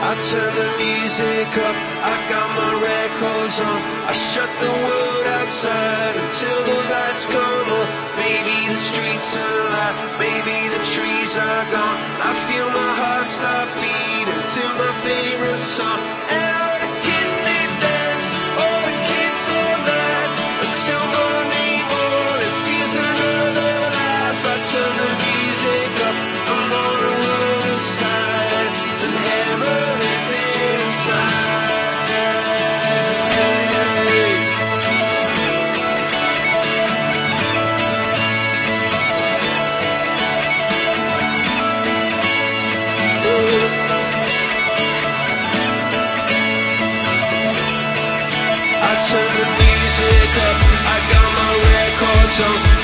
I turn the music up, I got my records on. I shut the world outside until the lights come on. Maybe the streets are alive, maybe the trees are gone. I feel my heart start beating to my favorite song. And all the kids they dance, all the kids all night until morning feels another life. I turn the music up, I'm on the other side, and heaven is inside. I turn the music up, I got my records on.